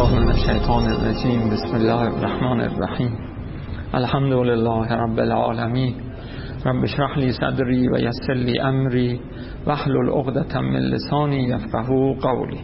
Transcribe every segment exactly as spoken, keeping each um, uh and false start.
بالله من الشیطان الرجیم. بسم الله الرحمن الرحیم. الحمد لله رب العالمین. رب اشرح لی صدری و یسر لی امری واحلل عقدة من لسانی یفقهوا قولی.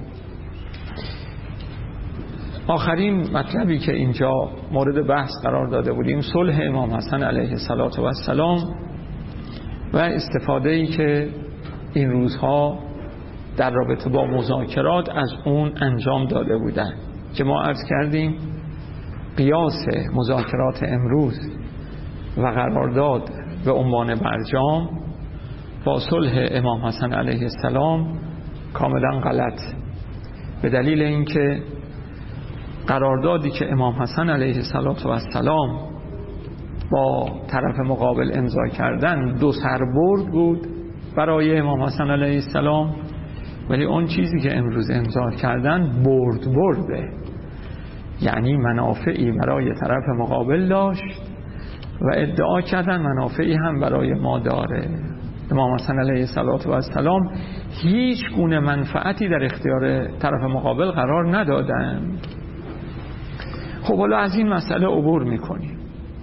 آخرین مطلبی که اینجا مورد بحث قرار داده بودیم صلح امام حسن علیه السلام و استفاده‌ای که این روزها در رابطه با مذاکرات از اون انجام داده بودن که ما عرض کردیم قیاس مذاکرات امروز و قرارداد به عنوان برجام با صلح امام حسن علیه السلام کاملا غلط، به دلیل اینکه قراردادی که امام حسن علیه السلام با طرف مقابل امضا کردن دو سربرد بود برای امام حسن علیه السلام، ولی اون چیزی که امروز امضا کردن برد برده، یعنی منافعی برای طرف مقابل داشت و ادعا کردن منافعی هم برای ما داره. امام حسن علیه السلام هیچ گونه منفعتی در اختیار طرف مقابل قرار ندادن. خب حالا از این مسئله عبور میکنیم.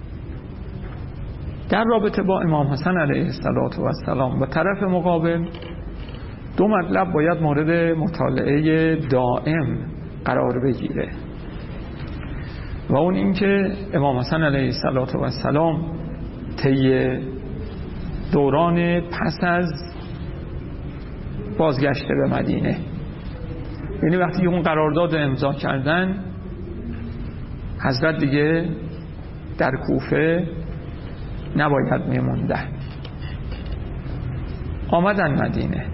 در رابطه با امام حسن علیه السلام و طرف مقابل دو مطلب باید مورد مطالعه دائم قرار بگیره و اون این که امام حسن علیه السلام طی دوران پس از بازگشت به مدینه، یعنی وقتی اون قرارداد امضا کردن، حضرت دیگه در کوفه نباید میموندن، آمدن مدینه.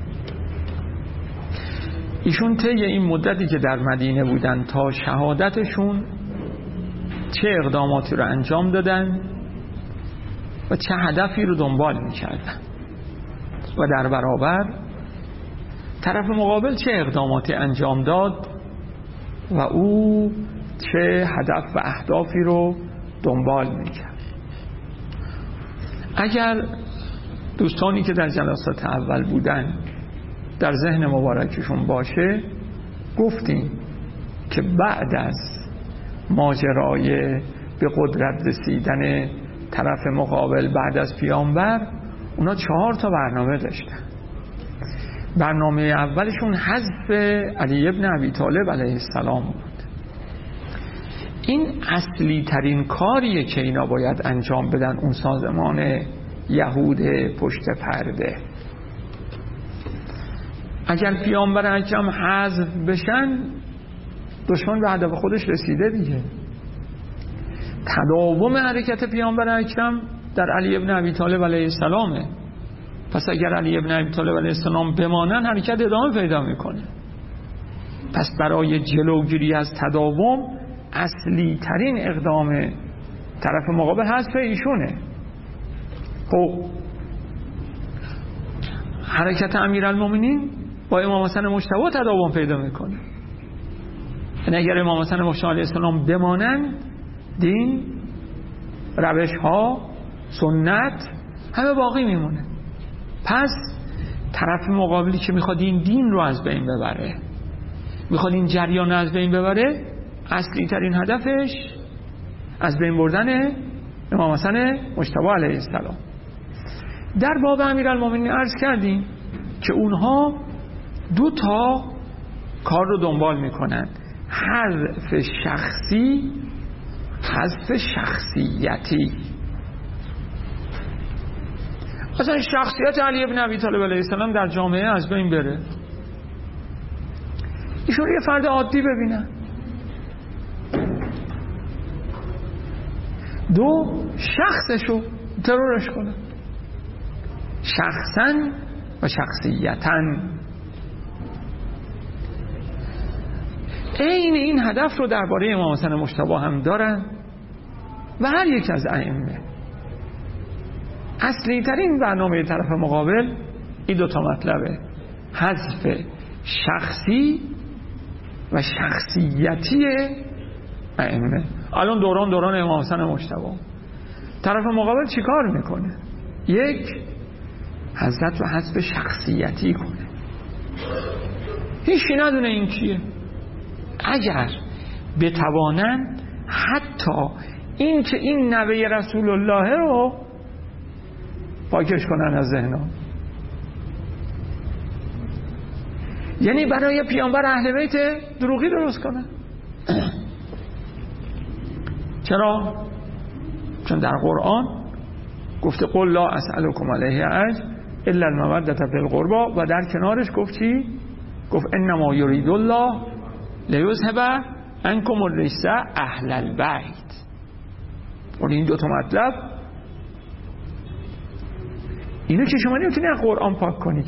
ایشون طی این مدتی که در مدینه بودن تا شهادتشون چه اقداماتی رو انجام دادن و چه هدفی رو دنبال میکردن و در برابر طرف مقابل چه اقداماتی انجام داد و او چه هدف و اهدافی رو دنبال میکرد. اگر دوستانی که در جلسات اول بودن در ذهن مبارکشون باشه، گفتیم که بعد از ماجرای به قدرت رسیدن طرف مقابل بعد از پیامبر، اونا چهار تا برنامه داشتن. برنامه اولشون حذف علی ابن ابی طالب علیه السلام بود. این اصلی ترین کاریه که اینا باید انجام بدن، اون سازمان یهود پشت پرده. اگر پیامبر اکرم حذف بشن، دشمن به هدف خودش رسیده دیگه. تداوم حرکت پیامبر اکرم در علی ابن ابی طالب علیه السلامه. پس اگر علی ابن ابی طالب علیه السلام بمانن، حرکت ادامه پیدا میکنه. پس برای جلوگیری از تداوم اصلی ترین اقدام طرف مقابل حذف ایشونه. خب حرکت امیرالمومنین با امام حسن مجتبی تداوم پیدا میکنه. یعنی اگر امام حسن مجتبی علیه السلام بمانند، دین، روش ها، سنت همه باقی میمونه. پس طرف مقابلی که میخواد این دین رو از بین ببره، میخواد این جریان رو از بین ببره، اصلی ترین هدفش از بین بردن امام حسن مجتبی علیه السلام. در باب امیرالمومنین عرض کردیم که اونها دو تا کار رو دنبال میکنن: حذف شخصی، حذف شخصیتی. اصلا شخصیت علی ابن ابی طالب علیه السلام در جامعه از بین بره، ایشون یه فرد عادی ببینن. دو، شخصشو ترورش کنن، شخصا و شخصیتا. این این هدف رو درباره امام حسن مجتبی هم دارن و هر یک از ائمه. اصلی ترین برنامه طرف مقابل این دو تا مطلبه: حذف شخصی و شخصیتی ائمه. الان دوران دوران امام حسن مجتبی، طرف مقابل چی کار میکنه؟ یک، حضرت رو حذف شخصیتی کنه، هیچی ندونه این کیه. اگر بتوانند حتی این که این نوه رسول الله رو پاکش کنن از ذهنها. یعنی برای پیامبر اهل بیت دروغی درست کنن. چرا؟ چون در قرآن گفته قل لا اسألکم علیه اجر الا المودة فی القربى و در کنارش گفت چی؟ گفت انما یرید الله لیذهب عنکم الرجس اهل البیت. اون این دو تا مطلب اینو که شما نمیتونی از قرآن پاک کنی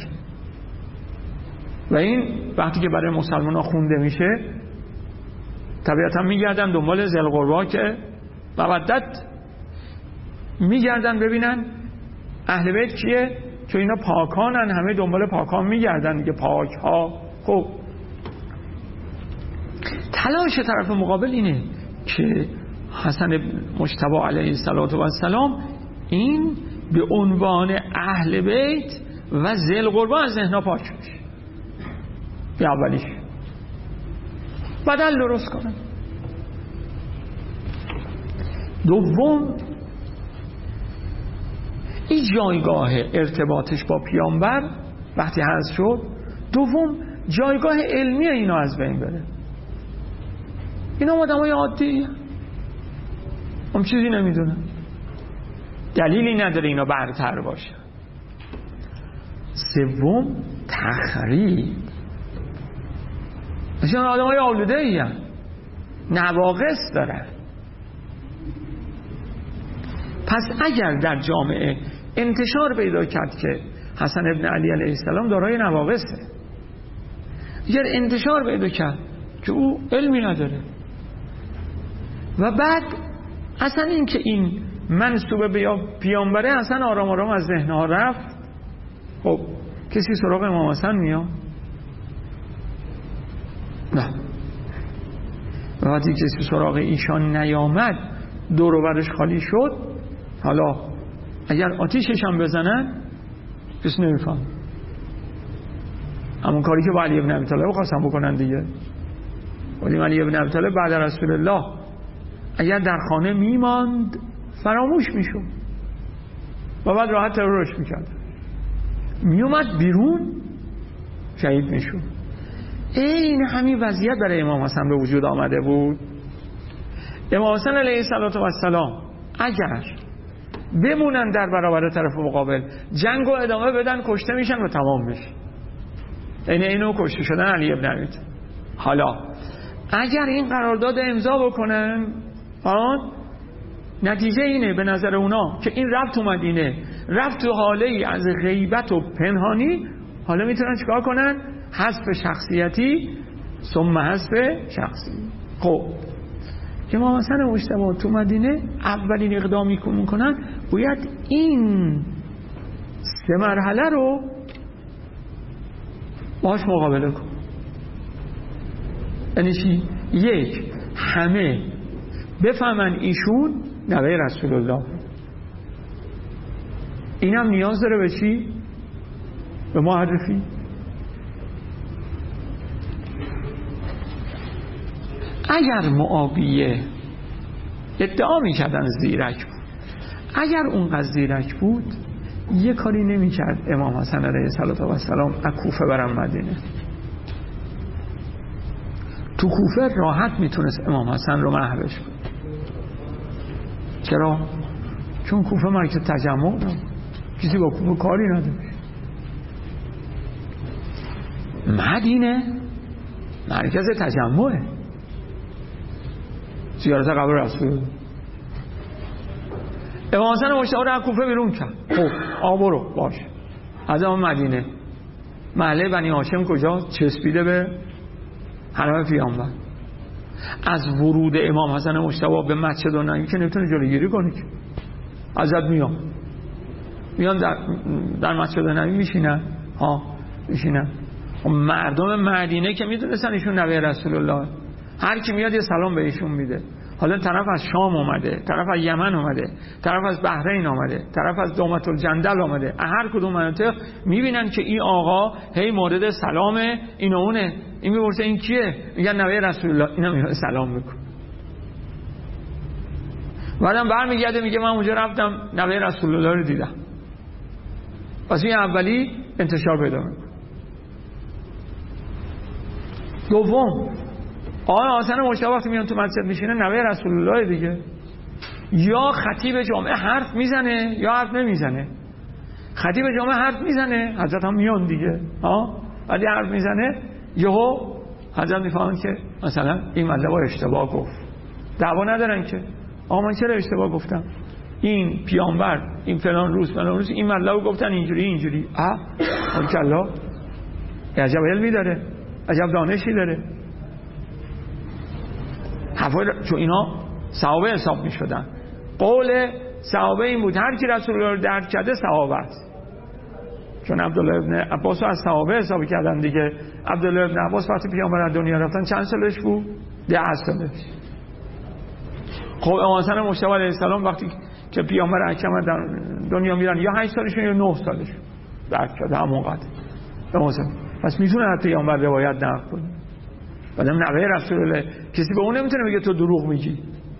و این وقتی که برای مسلمان ها خونده میشه طبیعتا میگردن دنبال ذی القربی که مودت میگردن ببینن اهل بیت کیه، چون اینا پاکانن، همه دنبال پاکان میگردن دیگه، پاک ها. خب تلاش طرف مقابل اینه که حسن مجتبی علیه السلام این به عنوان اهل بیت و ذی القربی از ذهنها پاک بشه. به اولیش بدل درست کنن. دوم این جایگاه ارتباطش با پیامبر وقتی حذف شد، دوم جایگاه علمی اینا از بین بره. اینا آدمای عادی هم چیزی نمیدونن، دلیلی نداره اینا برتر باشه. سوم تخریب. مثلا آدمای آلوده ای هم نواقص دارن. پس اگر در جامعه انتشار پیدا کرد که حسن ابن علی علیه السلام دارای نواقصه، اگر انتشار پیدا کرد که او علمی نداره و بعد اصلا این که این منسوب به پیامبره اصلا آرام آرام از ذهنها رفت، خب کسی سراغ امام حسن میاد؟ نه. و وقتی کسی سراغ ایشان نیامد، دور و برش خالی شد، حالا اگر آتیشش هم بزنن کسی نمیفهم. همون کاری که با علی ابن ابی طالب خواستن بکنن دیگه. ولی علی ابن ابی طالب بعد رسول الله اگر در خانه میماند فراموش میشد و بعد راحت ترورش میکرد، میومد بیرون شهید میشد. این همین وضعیت برای امام حسن به وجود آمده بود. امام حسن علیه السلام اگر بمونن در برابر طرف مقابل، جنگ و ادامه بدن، کشته میشن و تمام میشه. این اینو کشته شدن علی ابن ابی طالب. حالا اگر این قرارداد امضا بکنن، آن نتیجه اینه به نظر اونا که این رفت اومد اینه رفت تو حاله ای از غیبت و پنهانی، حالا میتونن چیکار کنن؟ حذف شخصیتی ثم حذف شخصی. خب امام حسن مجتبی تو مدینه اولین اقدامی که میکنن باید این سه مرحله رو باهاش مقابله کن. یعنی چی؟ یک، همه بفهمن ایشون نوه رسول الله. اینم نیاز داره به چی؟ به معرفی. اگر معاویه ادعا میکردن زیرک بود، اگر اونقدر زیرک بود یه کاری نمیکرد امام حسن علیه السلام از کوفه برن مدینه. تو کوفه راحت میتونست امام حسن رو محوش کنه. چرا؟ چون کوفه مرکز تجمع داره، کسی با کوفه کاری نداره. مدینه مرکز تجمعه، زیارت قبر رسول الله. امام حسن مجتبی رو از کوفه بیرون کرد. خب آ برو باش. از اون مدینه محله بنی هاشم کجا؟ چسبیده به حرم پیامبر. از ورود امام حسن مجتبی به مسجد نبوی که نمیتونه جلوگیری کنه، که ازت میان میان در, در مسجد نبوی میشینن ها میشینن. مردم مدینه که میدونستن ایشون نبی رسول الله، هر کی میاد یه سلام به ایشون میده. حالا طرف از شام اومده، طرف از یمن اومده، طرف از بحرین اومده، طرف از دومت الجندل اومده، هر کدوم مناطق میبینن که این آقا هی مورد سلامه، این اونه. این میپرسه این کیه؟ میگن نوه رسول الله. اینا میگن سلام میکن. بعدم برمیگرده میگه من اونجا رفتم نوه رسول الله رو دیدم. پس این اولی انتشار پیدا میکنه. دوم، آقای حسن مجتبی وقتی میان تو مسجد میشینه نوه رسول الله دیگه، یا خطیب جامعه حرف میزنه یا حرف نمیزنه. خطیب جامعه حرف میزنه، حضرت هم میان دیگه ها، ولی حرف میزنه یهو حضرت میفهمن که مثلا این مطلب اشتباه گفت. دعوا ندارن که آقا من چرا اشتباه گفتم، این پیامبر این فلان روز فلان روز این مطلب گفتن اینجوری اینجوری. اه ماشاءالله، عجب علمی داره، عجب دانشی داره. حفای چون اینا صحابه حساب می شدن. قول صحابه این بود هر کی رسول الله رو درک کرده صحابه است. چون عبدالله ابن عباس رو از صحابه حساب کردن دیگه. عبدالله ابن عباس وقتی پیامبر از دنیا رفتن چند سالش بود؟ ده سالش. خب امام حسن مجتبی علیه السلام وقتی که پیامبر اکرم در دنیا میرن یا هشت سالشون یا نه سالشون درک کرده همون قدر. پس میتونه از پیامبر روایت نقل کنه. بعدم نوه رسول الله، کسی به اون نمیتونه بگه تو دروغ میگی.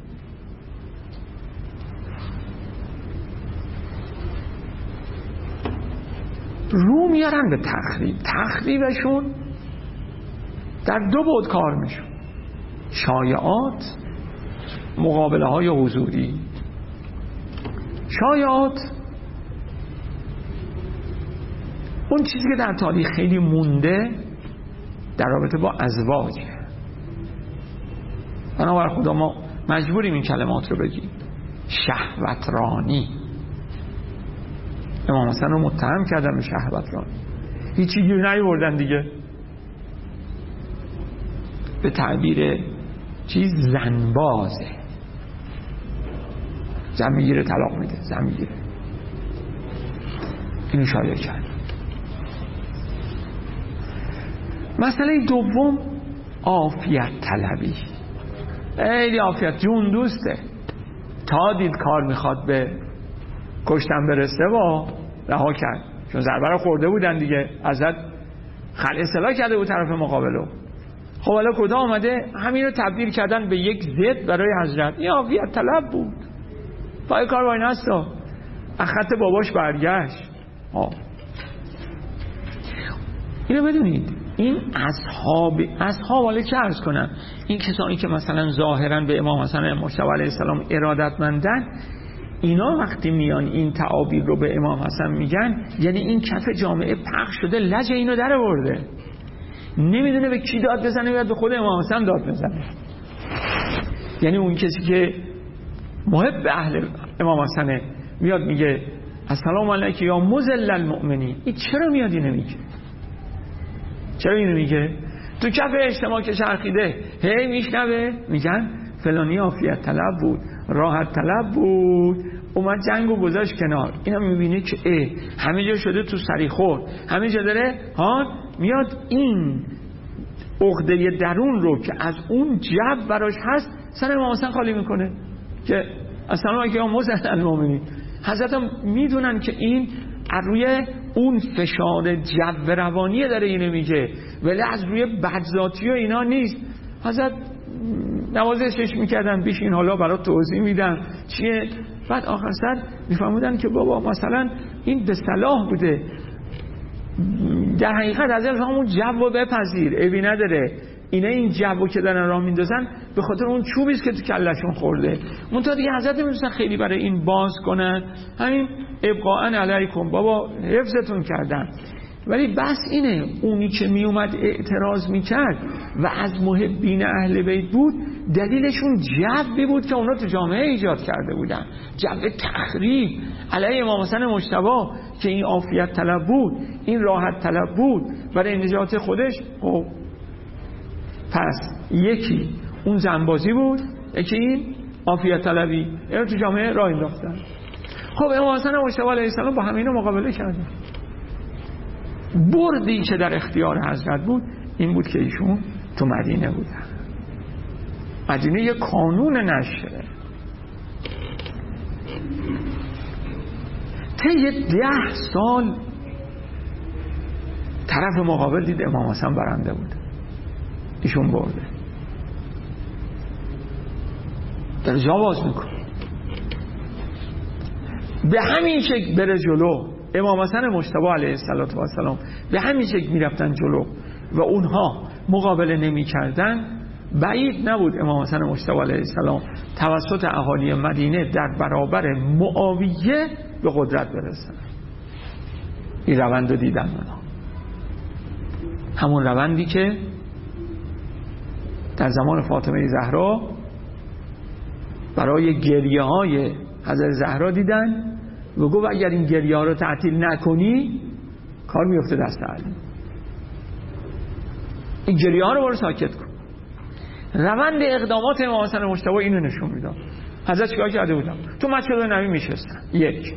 رو میارن به تخریب. تخریبشون در دو بعد کار میشون: شایعات، مقابله های حضوری. شایعات اون چیزی که در تاریخ خیلی مونده در رابطه با ازواج. بنابر خدا ما مجبوریم این کلمات رو بگیم. شهوترانی. امام حسن رو متهم کردن به شهوترانی، هیچی گیر نیاوردن دیگه. به تعبیر چیز زنبازه، زن میگیره طلاق میده، زن میگیره. اینو شایع کرد. مسئله دوم عافیت طلبی. خیلی عافیت جون دوسته، تا دید کار میخواد به کشتن برسه با رها کرد، چون ضربه رو خورده بودن دیگه، ازت خلع اصلاح کرده بود طرف مقابلو. خب حالا کدا آمده همین رو تبدیل کردن به یک ضد برای حضرت. این عافیت طلب بود. پای کار با این هستا از خط باباش برگشت. ها اینو بدونید، این اصحاب اصحاب حالا چه عرض کنم، این کسانی که مثلا ظاهرا به امام حسن مجتبی علیه السلام ارادتمندن، اینا وقتی میان این تعابیر رو به امام حسن میگن، یعنی این کف جامعه پخش شده، لج اینو در آورده، نمیدونه به کی داد بزنه، باید به خود امام حسن داد بزنه. یعنی اون کسی که محب اهل امام حسن میاد میگه السلام علیک یا مذل المؤمنین، این چرا میاد اینو میگه؟ چرا اینو میگه؟ تو کف اجتماع که چرخیده هی میشنوه میگن فلانی عافیت طلب بود، راحت طلب بود، اومد جنگو گذاشت کنار. اینا میبینه که اه همه جا شده تو سری خورد، همه جا داره ها میاد این عقده درون رو که از اون جو براش هست سر امام حسن خالی میکنه که السلام علیکم یا مذل المؤمنین. حضرت هم میدونن که این از روی اون فشار جو روانی داره اینو میگه، ولی از روی بدذاتی و اینا نیست. حضرت نوازشش میکردن، بیش این حالا برای توضیح میدن چیه. بعد آخر سر میفهمودن که بابا مثلا این به صلاح بوده، در حقیقت از همون جو بپذیر، عیبی نداره. اینا این جو که دارن راه میندازن به خاطر اون چوبیست که تو کلشون خورده. منتها دیگه حضرت نمیدونستن خیلی برای این باز کنن، همین ابقاء علیکم بابا حفظتون کردن. ولی بس اینه، اونی که میومد اعتراض میکرد و از محبین اهل بیت بود، دلیلشون جوی بود که اونا تو جامعه ایجاد کرده بودن، جو تخریب علیه امام حسن مجتبی که این عافیت طلب بود، این راحت طلب بود برای نجات خودش. خب پس یکی اون زنبازی بود، یکی این عافیت طلبی، اینو تو جامعه راه انداختن. خب امام حسن مجتبی علیه السلام با همینو مقابله کردن. بردی که در اختیار حضرت بود این بود که ایشون تو مدینه بودن. مدینه یه کانون نشره. طی ده سال طرف مقابل دید امام حسن برنده بوده، ایشون برده، در جا باز میکنه. به همین شکل بره جلو. امام حسن مجتبی علیه السلام به همین شکل میرفتن جلو و اونها مقابله نمی کردن. بعید نبود امام حسن مجتبی علیه السلام توسط اهالی مدینه در برابر معاویه به قدرت برسن. این روند رو دیدن اونا، همون روندی که در زمان فاطمه زهرا برای گریه های حضرت زهرا دیدن و گفت اگر این گریه ها رو تعطیل نکنی کار میفته دست علی، این گریه ها رو برو ساکت کن. روند اقدامات امام حسن مجتبی اینو نشون میداد. حضرت چیکار کرده بودن؟ تو مسجد نبوی میشستن. یک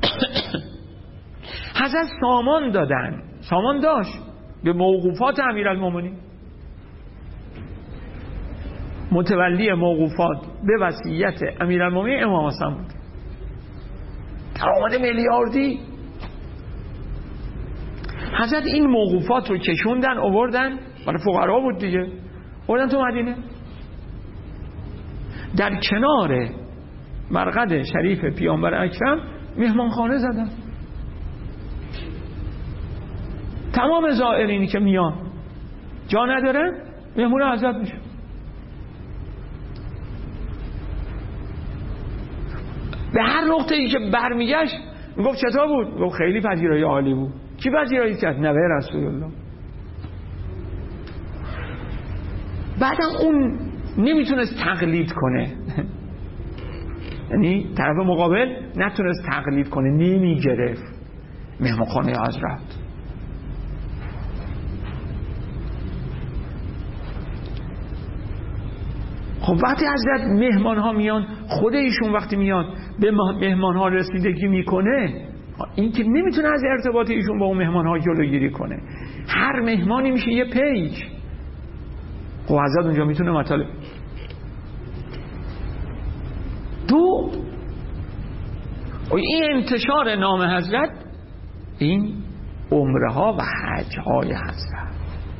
حضرت سامان دادن، سامان داشت به موقوفات امیرالمومنین. متولی موقوفات به وصیت امیرالمومنین امام حسن بود. درآمد میلیاردی. حضرت این موقوفات رو کشوندن آوردن، برای فقرا بود دیگه، آوردن تو مدینه. در کنار مرقد شریف پیامبر اکرم مهمانخانه زدن. تمام زائرینی که میان جا ندارن مهمون حضرت میشه. به هر نقطه ای که برمیگشت میگفت چطور بود؟ میگفت خیلی پذیرایی عالی بود. کی پذیرایی کرد؟ نوه رسول الله. بعدم اون نمیتونست تقلید کنه، یعنی طرف مقابل نتونست تقلید کنه، نمیگرفت مهمانخانه حضرت. خب وقتی حضرت مهمان ها میان، خود ایشون وقتی میاد به مهمان ها رسیدگی میکنه، این که نمیتونه از ارتباط ایشون با اون مهمان ها جلوگیری کنه. هر مهمانی میشه یه پیج. خب حضرت اونجا میتونه مطالب دو این انتشار نام حضرت، این عمره ها و حج های حضرت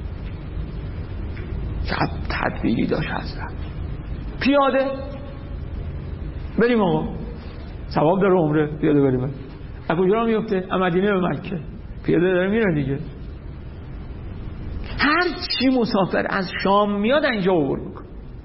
چه تدبیری داشت حضرت. پیاده بریم آقا، ثواب داره عمره، پیاده بریم. از کجا میفته؟ از مدینه به مکه پیاده داره میره دیگه. هر چی مسافر از شام میاد اینجا عبور میکنه.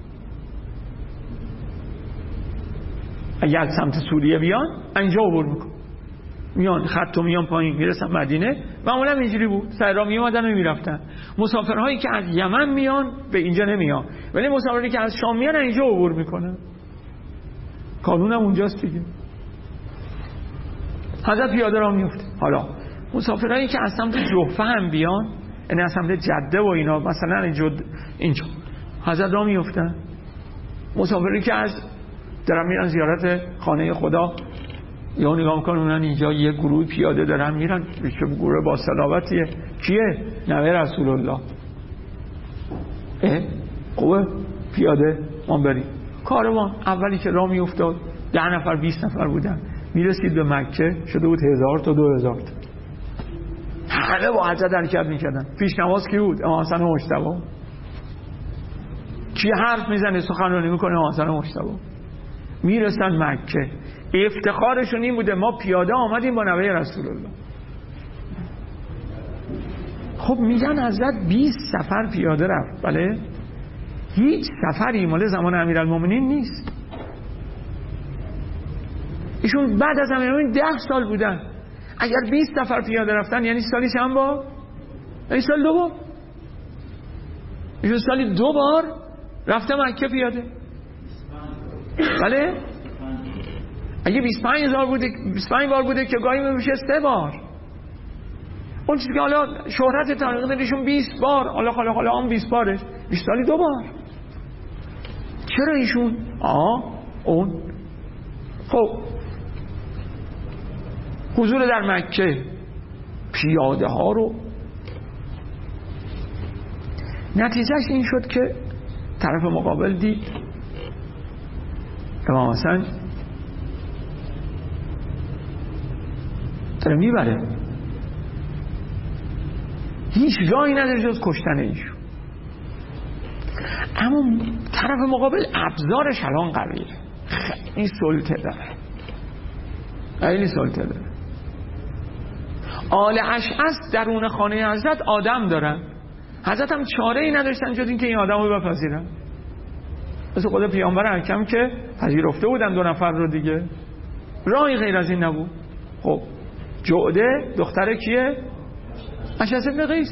اگر از سمت سوریه بیان اینجا عبور میکنه، میان خطو میان پایین میرسن مدینه. معمولا اینجوری بود، سر راه میومدن و میرفتن. مسافرهایی که از یمن میان به اینجا نمیان، ولی مسافرهایی که از شام میان اینجا عبور میکنن. قانون هم اونجاست دیگه. حضرت پیاده راه میفته. حالا مسافرهایی که از سمت جحفه هم بیان، یعنی از سمت جده و اینا، مثلا اینجا اینجا حضرت راه میفتن. مسافری که از دارن میرن زیارت خانه خدا، یا نگاه میکنن اونن اینجا یه گروه پیاده دارن میرن، چه گروه با صلابتیه. کیه؟ نوه رسول الله. اه خوبه پیاده ما بریم. کاروان اولی که راه میافتاد ده نفر بیست نفر بودن، میرسید به مکه شده بود هزار تا دو هزار تا. همه با حضرت حرکت میکردن. پیش نماز کی بود؟ امام حسن مجتبی. کی حرف میزنه سخنرانی میکنه؟ امام حسن مجتبی. میرسن مکه، افتخارشون این بوده ما پیاده آمدیم با نوه رسول الله. خب میگن حضرت بیست سفر پیاده رفت. بله، هیچ سفری مال زمان امیرالمومنین نیست. ایشون بعد از امیرالمومنین ده سال بودن. اگر بیست سفر پیاده رفتن یعنی سالی چند بار؟ یعنی سال دو بار. ایشون سالی دو بار رفته مکه پیاده. بله، اگه بیست و پنج هزار بوده، بیست و پنج بار بوده که گاهی میشه سه بار. اون چیزی که حالا شهرت تحقیق داشون بیست بار، حالا حالا حالا هم بیست بارش، بیست سالی دو بار. چرا ایشون؟ آه اون خب حضور در مکه پیاده ها رو، نتیجهش این شد که طرف مقابل دید امام حسن داره میبره، هیچ راهی نداره جز کشتن ایشون. اما طرف مقابل ابزارش الان قویه، خیلی سلطه داره، خیلی سلطه داره. آل اشعث درون خانه حضرت آدم دارن، حضرت هم چاره ای نداشتن جز اینکه این آدم رو بپذیرن. مثل خود پیامبر اکرم که پذیرفته بودن دو نفر رو دیگه، راهی غیر از این نبود. خب جعده دختر کیه؟ اشعث ابن قیس.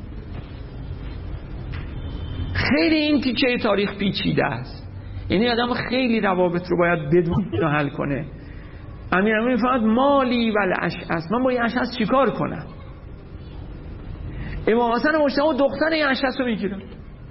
خیلی این تیکه تاریخ پیچیده است، یعنی آدم خیلی روابط رو باید بدون رو حل کنه. امیرالمومنین فرمود مالی ول اشعث، من با این اشعث چیکار کنم؟ امام حسن مجتبی دختر این اشعث رو میگیرن.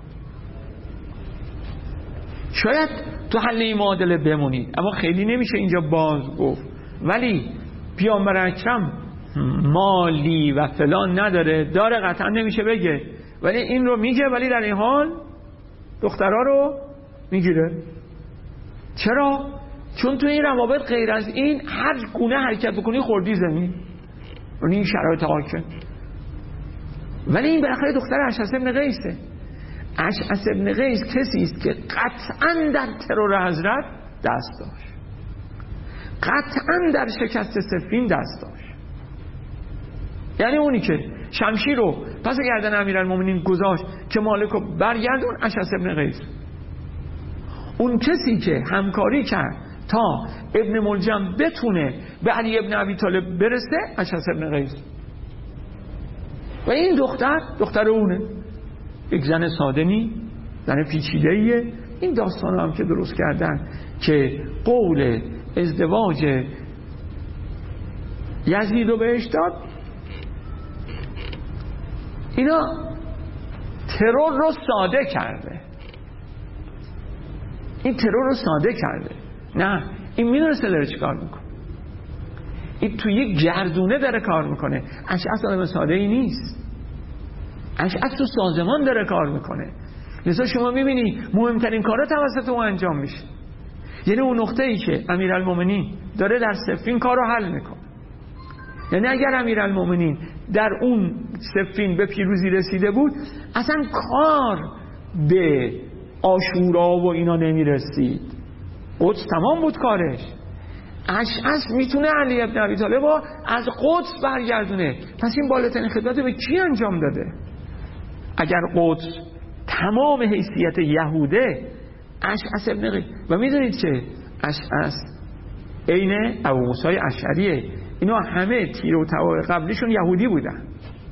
شاید تو حل این معادله بمونید، اما خیلی نمیشه اینجا باز گفت. ولی پیامبر اکرم مالی و فلان نداره، داره قطعا نمیشه بگه، ولی این رو میگه، ولی در این حال دخترها رو میگیره. چرا؟ چون تو این روابط غیر از این هر گونه حرکت بکنی خوردی زمین، یعنی این شرایط حاکم. ولی این بالاخره دختر اشعث ابن قیسه. اشعث ابن قیس کسی است که قطعا در ترور حضرت دست داشت، قطعا در شکست صفین دست داشت. یعنی اونی که شمشیر رو پس گردن امیرالمومنین گذاشت که مالک رو برگردون، اشعث ابن قیس. اون کسی که همکاری کرد تا ابن ملجم بتونه به علی ابن ابی طالب برسه، اشعث ابن قیس. و این دختر دختر اونه، یک زن ساده نی، زن پیچیده‌ایه. این داستان هم که درست کردن که قول ازدواج یزید رو بهش داد، اینا ترور رو ساده کرده، این ترور رو ساده کرده. نه، این میدونسته داره چی کار میکنه، این توی یک گردونه داره کار میکنه. اشعث آدم ساده ای نیست، اشعث تو سازمان داره کار میکنه. لذا شما میبینی مهمترین کارا توسط او انجام میشه. یعنی اون نقطه ای که امیرالمومنین داره در صفین کار رو حل میکنه، یعنی اگر امیرالمومنین در اون صفین به پیروزی رسیده بود، اصلا کار به عاشورا و اینا نمیرسید، قدس تمام بود کارش. اشعث میتونه علی ابن ابی طالب از قدس برگردونه. پس این بالاترین خدمت به کی انجام داده؟ اگر قدس تمام حیثیت یهوده، اشعث ابن قیس. و میدونید که اشعث عین ابو موسی اشعریه، اینا همه تیر و تواب قبلیشون یهودی بودن،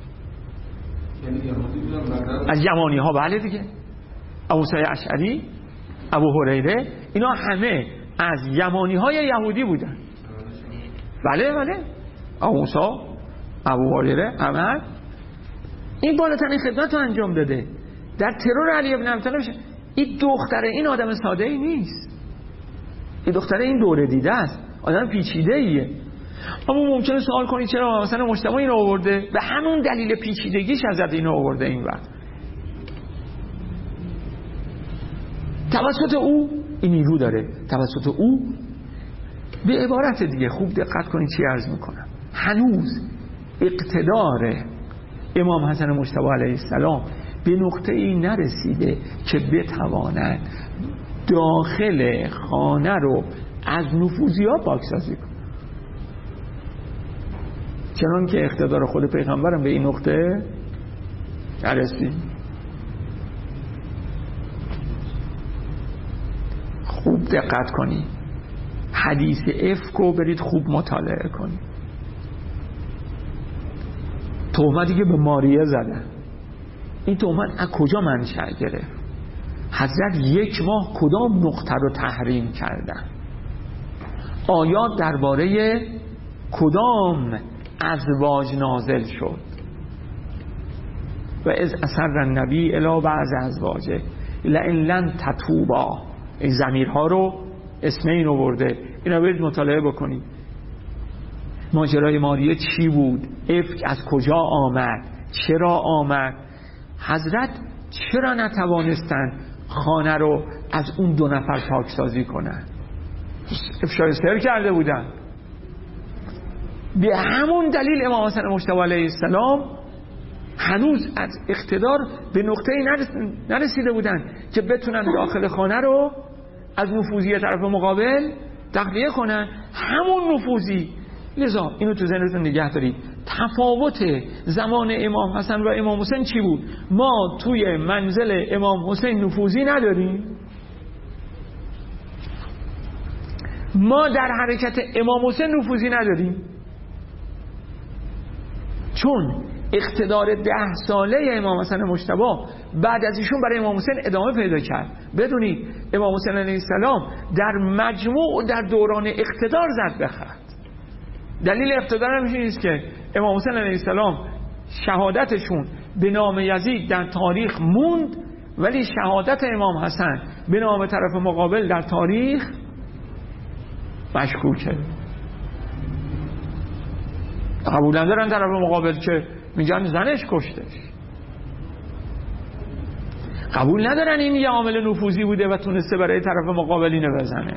از یمانی ها. بله دیگه، ابو موسی اشعری، ابو هریره، اینا همه از یمانی های یهودی بودن. بله بله، ابو موسی، ابو هریره، همه این بالاترین خدمت رو انجام داده در ترور علی ابن ابی طالب. این دختره این آدم ساده ای نیست، این دختره این دوره دیده است، آدم پیچیده ایه. اما ممکنه سوال کنید چرا مثلا مجتبی اینو آورده؟ به همون دلیل پیچیدگیش حضرت اینو آورده این وقت. توسط او این نیرو داره، توسط او. به عبارت دیگه خوب دقت کنید چی عرض میکنم، هنوز اقتدار امام حسن مجتبی علیه السلام به نقطه ای نرسیده که بتواند داخل خانه رو از نفوذیات پاکسازی کنه. چنان که اقتدار خود پیغمبرم به این نقطه نرسید. خوب دقت کنید، حدیث افکو برید خوب مطالعه کنید. تهمتی که به ماریه زدن، این تهمت از کجا منشأ گرفت؟ حضرت یک ماه کدام نقطه رو تحریم کردن؟ آیات درباره کدام ازواج نازل شد؟ و از اثر النبی الی بعض ازواجه لئن لن تتوبا، این ضمیرها رو اسمین آورده، اینا برید مطالعه بکنید. ماجرای ماریه چی بود؟ افک از کجا آمد؟ چرا آمد؟ حضرت چرا نتوانستن خانه رو از اون دو نفر پاکسازی کنن؟ افشای سر کرده بودن. به همون دلیل امام حسن مجتبی علیه السلام هنوز از اقتدار به نقطه‌ای نرسیده بودن که بتونن داخل خانه رو از نفوذی طرف مقابل تقویه کنن. همون نفوذی. لذا اینو تو ذهنتون نگه دارید. تفاوت زمان امام حسن و امام حسین چی بود؟ ما توی منزل امام حسین نفوذی نداریم. ما در حرکت امام حسین نفوذی نداریم، چون اقتدار ده ساله امام حسن مجتبی بعد از ایشون برای امام حسین ادامه پیدا کرد. بدونید امام حسین علیه السلام در مجموع و در دوران اقتدار زد به خط. دلیل اقتدار هم نیست که امام حسین علیه السلام شهادتشون به نام یزید در تاریخ موند، ولی شهادت امام حسن به نام طرف مقابل در تاریخ مشکوکه. قبول ندارن طرف مقابل که میگن زنش کشتش. قبول ندارن این یه عامل نفوذی بوده و تونسته برای طرف مقابل اینو بزنه.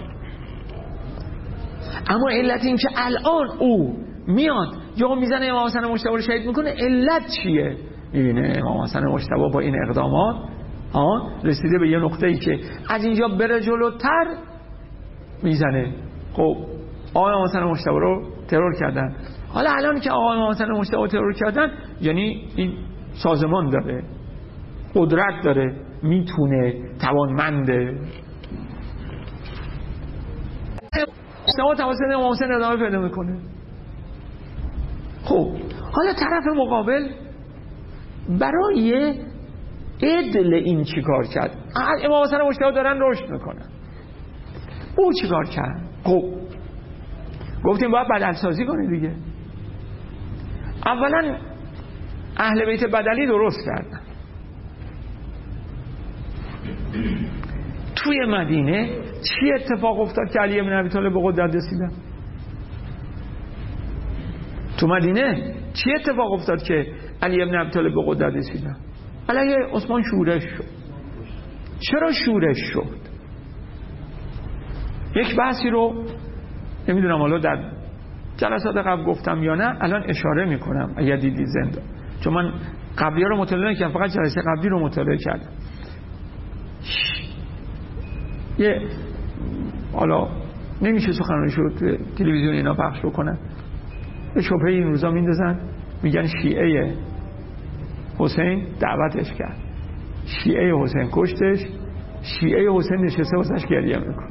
اما علت این که الان او میاد یا میزنه امام حسن مجتبی رو شهید میکنه، علت چیه؟ میبینه امام حسن مجتبی با این اقدامات آن رسیده به یه نقطه‌ای که از اینجا بره جلوتر میزنه. خب آقای امام حسن مجتبی رو ترور کردن. حالا الان که آقای امام حسن مجتبی رو ترور کردن، یعنی این سازمان داره، قدرت داره، میتونه، توانمنده. مجتبی توسط امام حسین ادامه پیدا میکنه. خب حالا طرف مقابل برای عدل این چی کار کرد؟ امام حسن مجتبی دارن رشد میکنن، او چی کار کرد؟ خب گفتیم باید بدل سازی کنه دیگه. اولا اهل بیت بدلی درست کردن. توی مدینه چی اتفاق افتاد که علی بن ابی طالب به قدرت رسیدن؟ تو مدینه چی اتفاق افتاد که علی بن ابی طالب به قدرت رسیدن؟ علیه عثمان شورش شد. چرا شورش شد؟ یک بحثی رو نمیدونم حالا در جلسات قبل گفتم یا نه، الان اشاره میکنم اگر دیدید زنده، چون من قبلی ها رو مطالعه نکردم، فقط جلسه قبلی رو مطالعه کردم. یه حالا نمیشه سخنرانی شد توی تلویزیون اینا پخش بکنن، به شبهه این روزا میندازن، میگن شیعه حسین دعوتش کرد، شیعه حسین کشتش، شیعه حسین نشسته واسش گریه میکنه.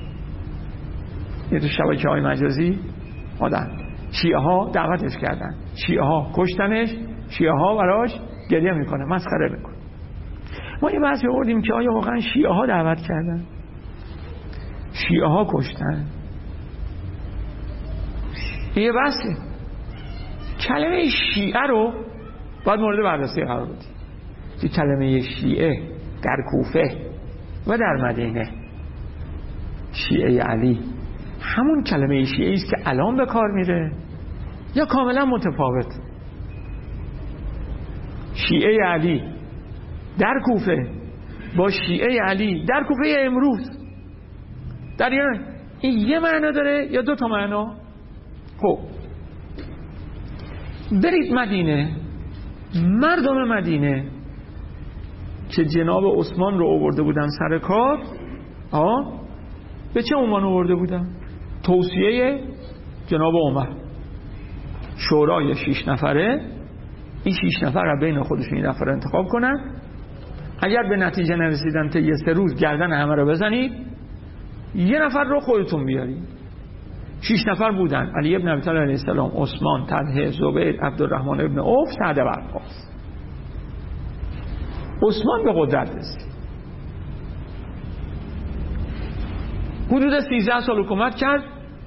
یه تو شبکه های مجازی آدم شیعه ها دعوتش کردن، شیعه ها کشتنش، شیعه ها براش گریه میکنه، مسخره میکنه. ما یه بحثی آوردیم که آیا واقعا شیعه ها دعوت کردن، شیعه ها کشتن؟ یه بحثه. کلمه شیعه رو باید مورد بررسی قرار بدیم. که کلمه شیعه در کوفه و در مدینه، شیعه علی، همون کلمه شیعه است که الان به کار میره یا کاملا متفاوت؟ شیعه علی در کوفه با شیعه علی در کوفه امروز در ایران، این یه معنا داره یا دو تا معنا؟ خب برید مدینه، مردم مدینه که جناب عثمان رو آورده بودن سر کار، آه به چه عنوان آورده بودن؟ توصیه جناب عمر، شورای شیش نفره، این شیش نفر را بین خودشون این نفر انتخاب کنن، اگر به نتیجه نرسیدن تا یه سه روز گردن همه رو بزنید، یه نفر رو خودتون بیارید. شیش نفر بودن: علی ابن ابی طالب علیه السلام، عثمان، طلحه، زبیر، عبدالرحمن ابن عوف، سعد وقاص. عثمان به قدرت رسید، حدود سیزده سال حکومت کرد.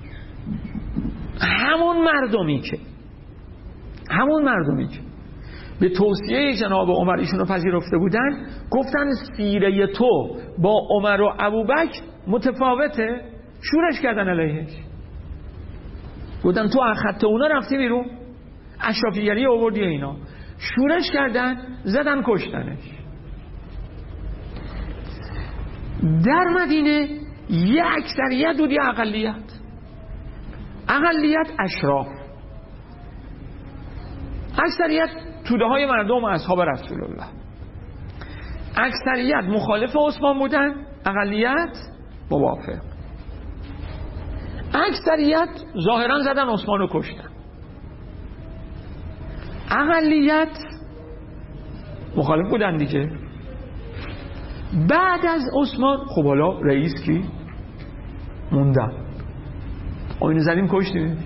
همون مردمی که همون مردمی که به توصیه جناب عمر ایشون رو پذیرفته بودن، گفتن سیره تو با عمر و ابوبکر متفاوته، شورش کردن علیهش. گفتن تو خط اونا رفتی بیرون، اشرافیگری آوردی اینا، شورش کردن، زدن کشتنش. در مدینه یه اکثریت بود یه اقلیت. اقلیت اشراف، اکثریت توده های مردم و اصحاب رسول الله. اکثریت مخالف عثمان بودن، اقلیت موافق. اکثریت ظاهرا زدن عثمان رو کشتن، اقلیت مخالف بودن دیگه. بعد از عثمان خب حالا رئیس کی؟ موندن، اینو زدیم کشتیم.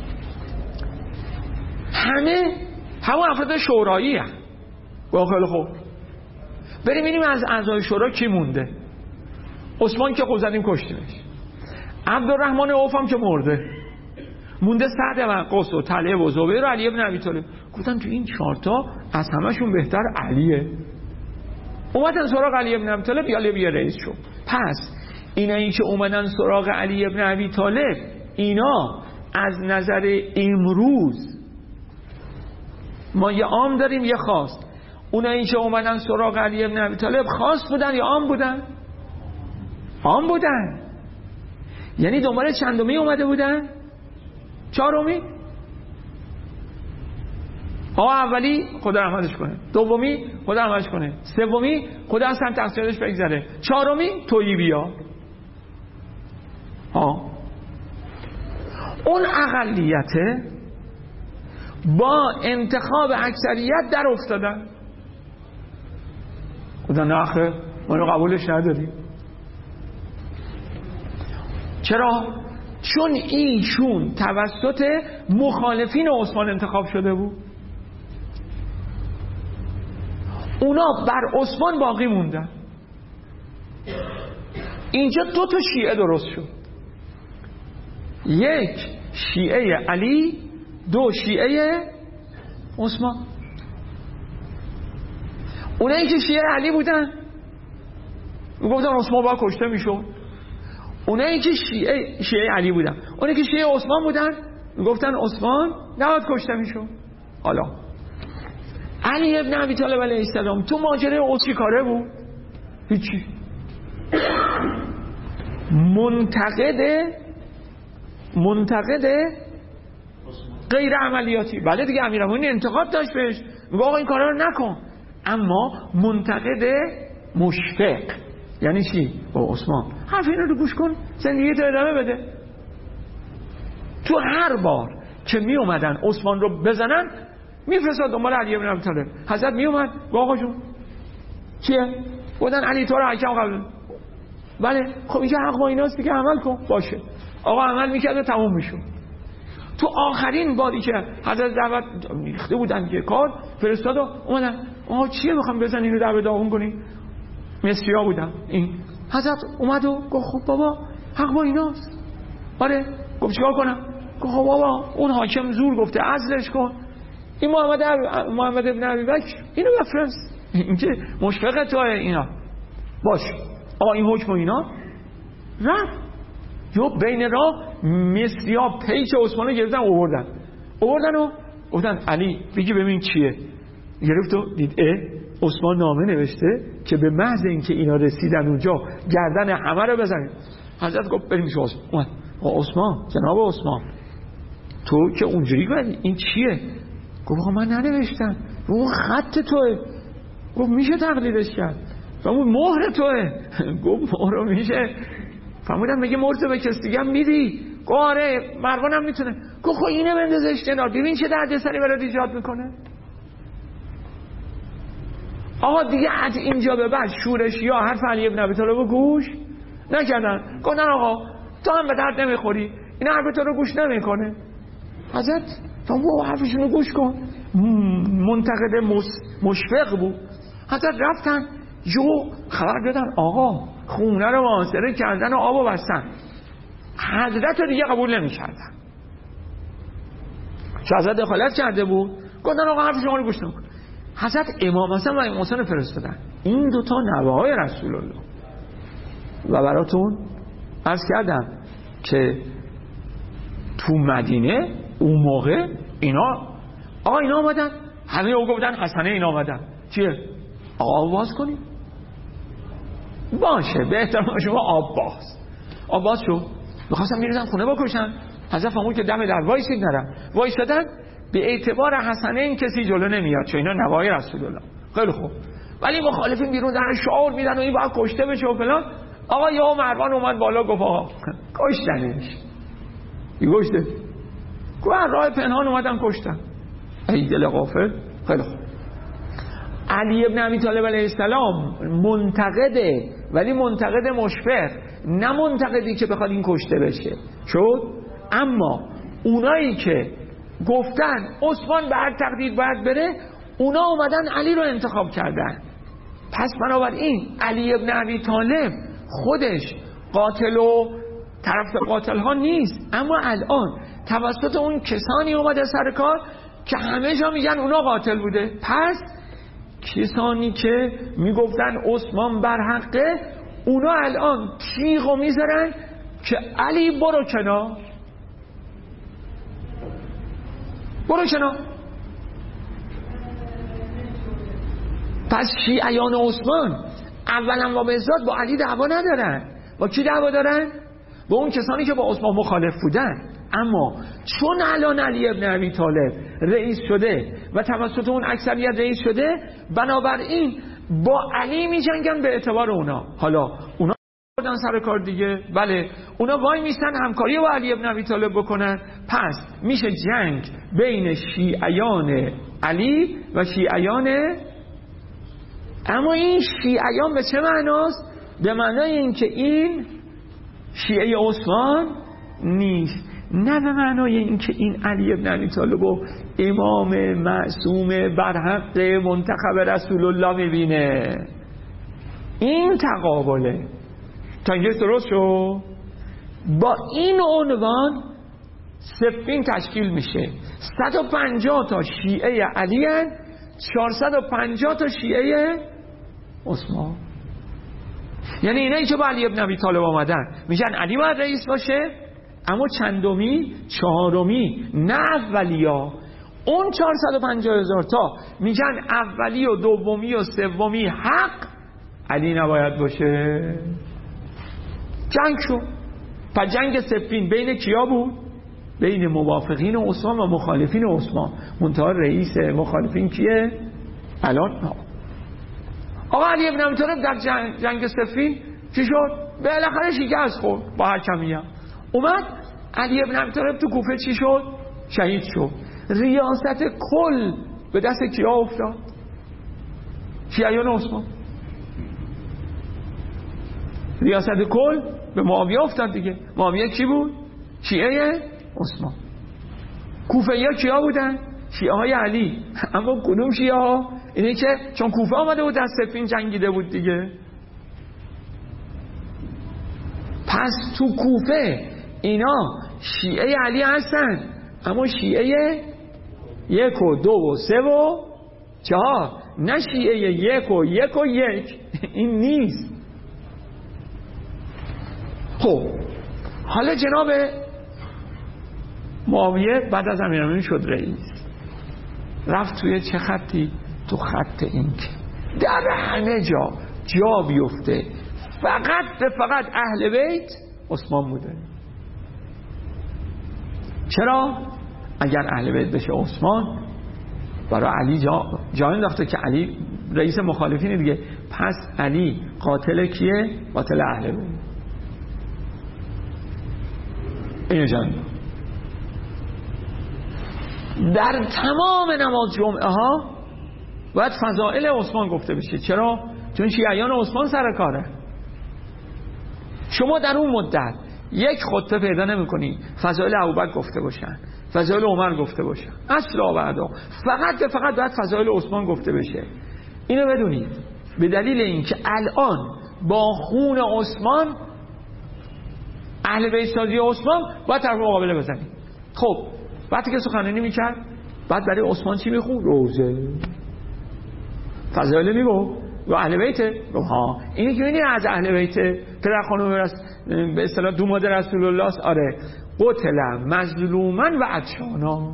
همه همون افراد شورایی هم با خیلی خوب بریم ببینیم از اعضای شورا کی مونده. عثمان که خود زدیم کشتیمش، عبدالرحمن عوف هم که مرده، مونده سعد وقاص و طلحه و زبیر و علی ابن ابی طالب. گفتن تو این چهارتا از همشون بهتر علیه. اومدن سراغ علی ابن ابی طالب، یا بیا رئیس شد. پس اینایی که اومدن سراغ علی ابن ابی طالب، اینا از نظر امروز ما یه عام داریم یه خاص. اونایی که اومدن سراغ علی ابن ابی طالب خاص بودن یا عام بودن؟ عام بودن. یعنی دنبال چندمی اومده بودن؟ چهارمی؟ آقا اولی خدا رحمتش کنه، دومی خدا رحمتش کنه، سومی خدا اصلا تقصیرش بگذره، چهارمی تویی بیا. ها اون اقلیته با انتخاب اکثریت در افتادن. خدا نخه ما رو قبولش نداریم. چرا؟ چون ایشون توسط مخالفین عثمان انتخاب شده بود. اونا بر عثمان باقی موندن. اینجا دو تا شیعه درست شد، یک شیعه علی، دو شیعه عثمان. اونایی که شیعه علی بودن میگفتن عثمان باید کشته میشد. اونایی که شیعه شیعه علی بودن، اونایی که شیعه عثمان بودن میگفتن عثمان نباید کشته میشد. حالا علی ابن ابی طالب علیه السلام تو ماجرای او چی کاره بود؟ هیچی. منتقد منتقد غیر عملیاتی. بله دیگه امیرالمومنین انتقاد داشت بهش، میگه آقا این کارا رو نکن. اما منتقد مشفق یعنی چی؟ با عثمان حرف اینو رو گوش کن، زندگی تو ادامه بده. تو هر بار که می اومدن عثمان رو بزنن میفرستاد دنبال علی ابن ابی طالب. حضرت می اومد با آقا جون چیه؟ بودن علی تو رو حکم قبل. بله خب اینجا حق با ایناست دیگه، عمل کن. باشه آقا عمل میکرد و تموم میشد. تو آخرین باری که حضرت دعوت ریخته بودن که کار فرستاد و اومدن آقا چیه میخوام بزن اینو دعوت داغون کنی؟ مصریا بودن. این حضرت اومد و گفت خب بابا حق با ایناست. آره گفت چیکار کنم؟ گفت خب بابا اون حاکم زور گفته عزلش کن. این محمد اب... محمد ابن ابی بکر اینو بفرست، این که مشفق توه اینا. باش آقا این حکم اینا رفت. یا بین راه مصریا پیچ عثمانو گرفتن آوردن آوردن و گفتن علی بگی ببین چیه. گرفت و دید اه عثمان نامه نوشته که به محض اینکه اینا رسیدن اونجا گردن همه رو بزنید. حضرت گفت بریم شو عثمان. عثمان جناب عثمان تو که اونجوری کنی این چیه؟ گفت من ننوشتم، اون خط توه. گفت میشه تقلیدش کرد. فرمود مهر توه. گفت مهر میشه. فرمودم میگه مرزه به کس دیگه میدی؟ گفت آره مروان هم میتونه. گفت خب اینه بندازش کنار ببین چه دردسری برات ایجاد میکنه. آقا دیگه از اینجا به بعد شورش یا حرف علی ابن ابی طالب گوش نکردن. گفتن آقا تو هم به درد نمیخوری، این حرف تو رو گوش نمیکنه. حضرت فرمود حرفشون رو گوش کن. منتقد مشفق بود. حضرت رفتن جو خبر دادن آقا خونه رو محاصره کردن و آب و بستن. حضرت رو دیگه قبول نمی کردن چون حضرت دخالت کرده بود. گفتن آقا حرف شما رو گوش نکن. حضرت امام حسن و امام حسین فرستادن. این دوتا نوه های رسول الله و براتون عرض کردم که تو مدینه اون موقع اینا آقا اینا آمدن همه او گفتن حسنه اینا آمدن چیه؟ آقا باز کنیم. باشه به احترام شما آب باز. آباد شد، میخواستم میریزن خونه بکشن. حضرت فرمود که دم در وایسید، نرم وایسادن. به اعتبار حسنین کسی جلو نمیاد چون اینا نوای رسول الله. خیلی خوب، ولی مخالفین بیرون دارن شعار میدن و این باید کشته بشه و فلان. آقا یا مروان اومد بالا گفت آقا کشتنش. این کشته گوه راه پنهان اومدن کشتن. ای دل غافل. خیلی خوب، علی ابن ابی طالب علیه السلام منتقده، ولی منتقد مشفق، نه منتقدی که بخواد این کشته بشه شد. اما اونایی که گفتن عثمان به هر تقدیر باید بره، اونا اومدن علی رو انتخاب کردن. پس بنابراین علی ابن ابی طالب خودش قاتل و طرف قاتل ها نیست، اما الان توسط اون کسانی اومده سر کار که همه جا میگن اونا قاتل بوده. پس کسانی که میگفتن عثمان بر حقه، اونا الان تیغو میذارن که علی برو کنار، برو کنار. پس شیعیان عثمان اولا و به ذات با علی دعوا ندارن. با کی دعوا دارن؟ با اون کسانی که با عثمان مخالف بودن. اما چون الان علی ابن ابی طالب رئیس شده و توسط اون اکثریت رئیس شده، بنابراین با علی می جنگن به اعتبار اونا. حالا اونا بردن سر کار دیگه، بله اونا وای میستن همکاری با علی ابن ابی طالب بکنن. پس میشه جنگ بین شیعیان علی و شیعیان. اما این شیعیان به چه معناست؟ به معنای این که این شیعه عثمان نیست، نه به معنای این که این علی ابن ابی طالب و امام معصوم برحق منتخب رسول الله میبینه. این تقابله. تا اینجا درست شد؟ با این عنوان صفین تشکیل میشه. صد و پنجاه تا شیعه علی هن، چهارصد و پنجاه تا شیعه عثمان. یعنی اینایی که با علی ابن ابی طالب آمدن میگن علی باید رئیس باشه، اما چندمی؟ چهارمی، نه اولیا. اون چهارصد و پنجاه هزار تا میگن اولی و دومی و سومی حق، علی نباید باشه. جنگ شد. پس جنگ صفین بین کیا بود؟ بین موافقین عثمان و مخالفین عثمان. منتها رئیس مخالفین کیه؟ الان آقا علی ابن ابی طالب در جنگ, جنگ صفین چی شد؟ بالاخره شکست خورد با حکمیه. اومد علی ابن ابی طالب تو کوفه چی شد؟ شهید شد. ریاست کل به دست کیا افتاد؟ شیعیان عثمان. ریاست کل به معاویه افتاد دیگه. معاویه کی بود؟ شیعه عثمان. کوفه ها کیا بودن؟ شیعه های علی. اما کدوم شیعه ها؟ اینه که چون کوفه آمده بود از صفین جنگیده بود دیگه. پس تو کوفه اینا شیعه علی هستن، اما شیعه یک و دو و سه و چهار، نه شیعه یک و یک و یک. این نیست. خب حالا جناب معاویه بعد از امیرالمومنین شد رئیس، رفت توی چه خطی؟ تو خط این که در همه جا جا بیفته فقط به فقط اهل بیت عثمان بوده. چرا؟ اگر اهل بیت بشه عثمان، برای علی جا جا انداخته که علی رئیس مخالفین دیگه. پس علی قاتل کیه؟ قاتل اهل بیت. اینو جان در تمام نماز جمعه ها باید فضائل عثمان گفته بشه. چرا؟ چون شیعیان عثمان سر کاره. شما در اون مدت یک خطبه پیدا نمی کنی فضائل ابوبکر گفته باشن، فضائل عمر گفته باشن، اصلا بعدا فقط به فقط باید فضائل عثمان گفته بشه. اینو بدونید، به دلیل اینکه الان با خون عثمان اهل بیت سازی عثمان باید طرف مقابله بزنید. خب وقتی که سخنرانی میکرد بعد برای عثمان چی میخون؟ روزه فضائل میگو و اهل بیته. ها اینی که می‌بینی از اهل بیته، پدر خانم رس... به اصطلاح دوماد رسول الله است. آره قتل مظلومن و عطشانا.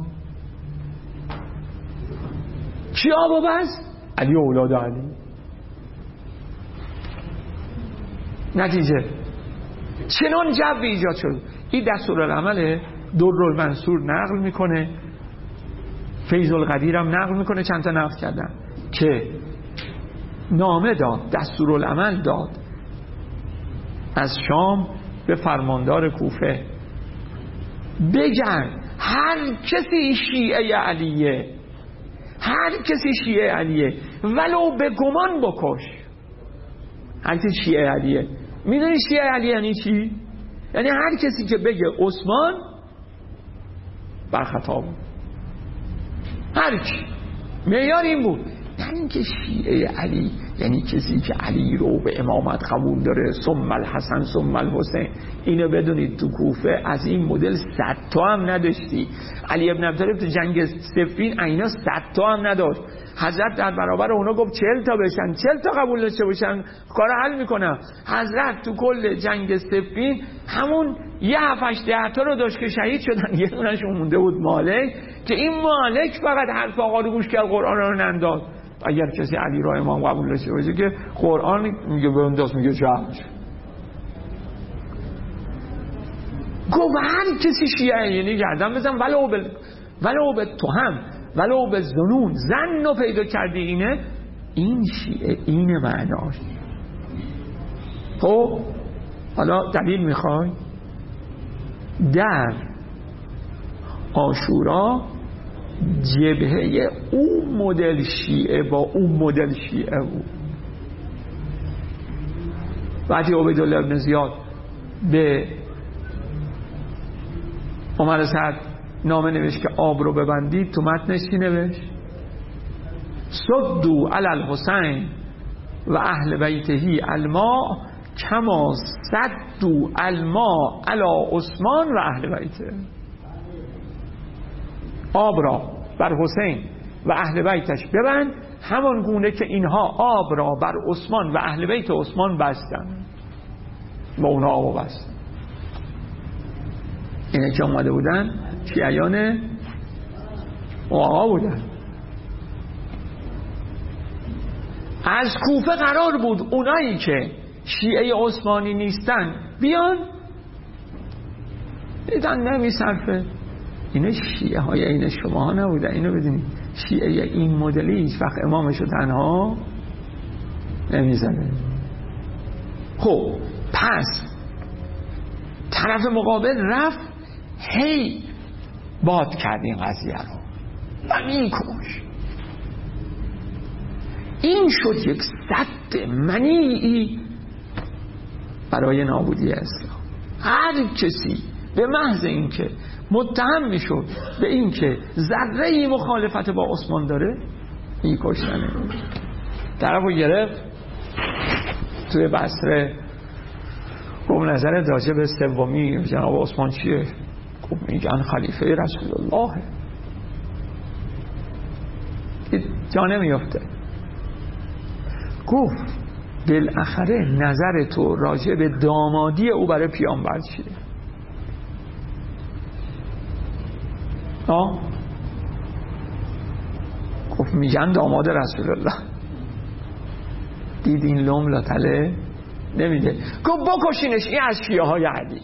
کیا بابز؟ علی و اولاد علی. نتیجه چنان جو ایجاد شد. این دستورالعمل درالمنصور نقل میکنه، فیض القدیر هم نقل میکنه، چند تا نقل کردن که نامه داد، دستورالعمل داد از شام به فرماندار کوفه، بگن هر کسی شیعه علیه، هر کسی شیعه علیه ولو به گمان بکش. هر کسی شیعه علیه، میدونی شیعه علیه یعنی چی؟ یعنی هر کسی که بگه عثمان بر خطا بود، هر کی. معیار این بود، نه اینکه شیعه علی یعنی کسی که علی رو به امامت قبول داره، ثم الحسن ثم الحسین. اینو بدونید تو کوفه از این مدل صد تا هم نداشتی. علی ابن ابی طالب تو جنگ صفین اینا صد تا هم نداشت. حضرت در برابر اونا گفت چهل تا بشن، چهل تا قبول داشته باشن کار حل میکنم. حضرت تو کل جنگ صفین همون یه هفت ده تا رو داشت که شهید شدن، یه دونشون مونده بود مالک، که این مالک فقط حرف آقا رو گوش کرد، قرآن رو ننداز. اگر کسی علی را امام قبول داشته باشه که قرآن میگه بنداز، میگه جهل. گفت هر کسی شیعه یعنی گردن بزن ولو به ولو به توهم ولو به ظنون، زن رو پیدا کردی اینه، این شیعه اینه معناش. خب حالا دلیل میخوای؟ در عاشورا جبهه اون مدل شیعه با اون مدل شیعه بود. وقتی عبیدالله ابن زیاد به عمر سعد نامه نوشت که آب رو ببندید، تو متنش چی نوشت؟ صدو علی الحسین و اهل بیتهی الماء کما صدو الماء علی عثمان و اهل بیته. آب را بر حسین و اهل بیتش ببند همان گونه که اینها آب را بر عثمان و اهل بیت عثمان بستن، با اونها آب بستن. اینه که اومده بودن شیعیان آقا بودن. از کوفه قرار بود اونایی که شیعه عثمانی نیستن بیان، دیدن نمیصرفه. اینه شیعه های این شما ها نبودن. اینو بدونید شیعه این مدلی هیچ وقت امامشو تنها نمیزنه. خب پس طرف مقابل رفت هی باد کرد این قضیه رو و میکش. این شد یک سد منیعی برای نابودی اسلام. هر کسی به محض اینکه متهم میشد به اینکه ذره مخالفت با عثمان داره میکشتنه. طرفو گرفت توی بصره، گفت نظر راجع به سومی جناب عثمان چیه؟ گفت میگن خلیفه رسول الله. جا نمیافته. گفت بالاخره نظر تو راجع به دامادی او برای پیامبر چیه؟ آه؟ گفت میگن داماد رسول الله. دید این لوم لاتله نمیده. گفت بکشینش، این از شیعه های علیه.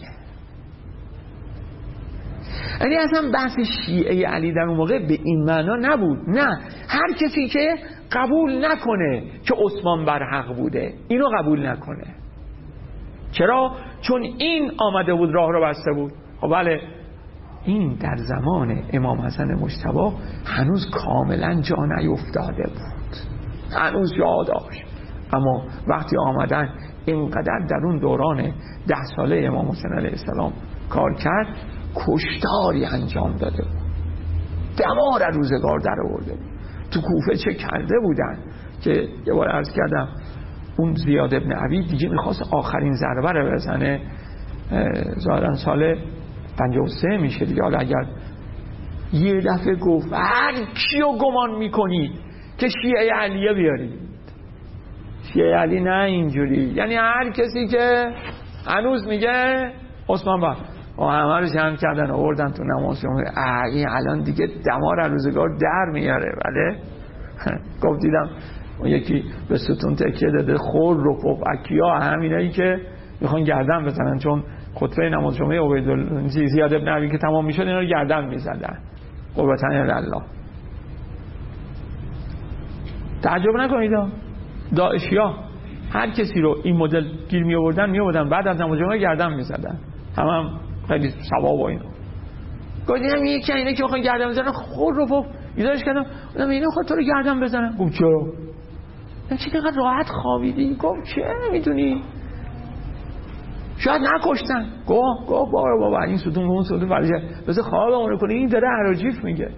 یعنی اصلا بحث شیعه علی در اون موقع به این معنا نبود. نه، هر کسی که قبول نکنه که عثمان بر حق بوده اینو قبول نکنه. چرا؟ چون این آمده بود راه رو بسته بود. خب بله، این در زمان امام حسن مجتبی هنوز کاملا جا نیفتاده بود، هنوز جا داشت. اما وقتی آمدن اینقدر در اون دوران ده ساله امام حسین علیه السلام کار کرد، کشتاری انجام داده بود، دمار روزگار در آورده بود. تو کوفه چه کرده بودن که یه بار عرض کردم اون زیاد ابن عبید دیگه میخواست آخرین ضربه رو بزنه، ظاهرا سال پنجاه و سه میشه دیگه. حالا اگر یه دفعه گفت هر کیو گمان میکنید که شیعه علیه بیارید، شیعه علی نه اینجوری، یعنی هر کسی که هنوز میگه عثمان با و همه رو جمع کردن آوردن تو نماز جمعه. این الان دیگه دمار روزگار در میاره. بله گفت دیدم اون یکی به ستون تکیه داده، خور رو پف اکیا همینایی که میخوان گردن بزنن، چون خطبه نماز جمعه عبیدالله زیاد ابن عبی که تمام میشد اینا رو گردن میزدن قربتن الله. تعجب نکنید داعشیا هر کسی رو این مدل گیر می آوردن می آوردن بعد از نماز جمعه گردن میزدن، هم هم خیلی ثواب و اینا. گفتم یکی اینا که میخوان گردن بزنن خود رو پف ایدارش کردم، گفتم اینا خود تو رو گردن بزنن. گفت چرا؟ چه اینقدر راحت خوابیدی؟ گفت چه نمیدونی شاید نکشتن. گفت گفت بابا بابا این ستون اون ستون ولی بذار خوابمون کنه، این داره اراجیف میگه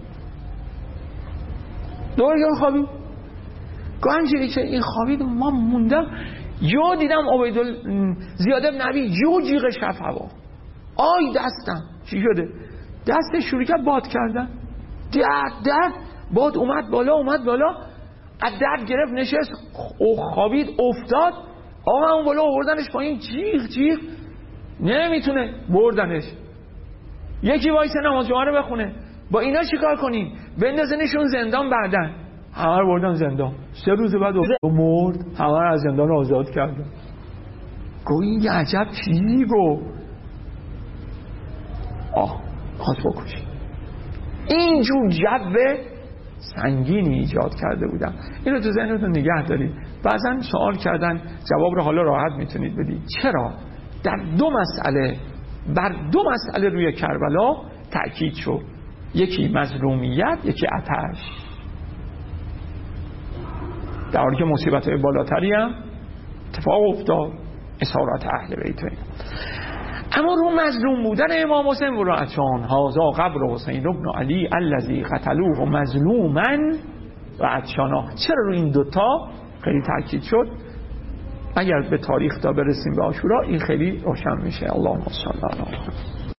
دور گم خوابی. گانجلی که این خوابید ما موندم یو دیدم عبیدالله زیاد ابن عبی یو جیغ شب هوا آی دستم چی شده؟ دستش شروع کرد باد کردن، درد درد باد اومد بالا اومد بالا از درد گرفت نشست او خوابید افتاد. آقا اون بالا آوردنش پایین جیغ جیغ نمیتونه بردنش. یکی وایسه نماز جمعه رو بخونه. با اینا چیکار کنیم؟ بندازنشون زندان. بعدن همه رو بردن زندان. سه روز بعد مرد، همه رو از زندان آزاد کردن. گو این عجب چیزی گو آه خواست بکشی. اینجور جو سنگینی ایجاد کرده بودم. این رو تو ذهنتون نگه دارید. بعضا سوال کردن جواب رو حالا راحت میتونید بدید. چرا در دو مسئله بر دو مسئله روی کربلا تأکید شد؟ یکی مظلومیت، یکی آتش. در حالی که مصیبت‌های بالاتری هم اتفاق افتاد، اسارت اهل بیت. اما رو مظلوم بودن امام حسین و رعچان هازا قبر حسین ابن علی الذی قتلوه مظلوما و عطشانا. چرا رو این دوتا خیلی تاکید شد؟ اگر به تاریخ تا برسیم به عاشورا این خیلی روشن میشه. اللهم صل علی محمد.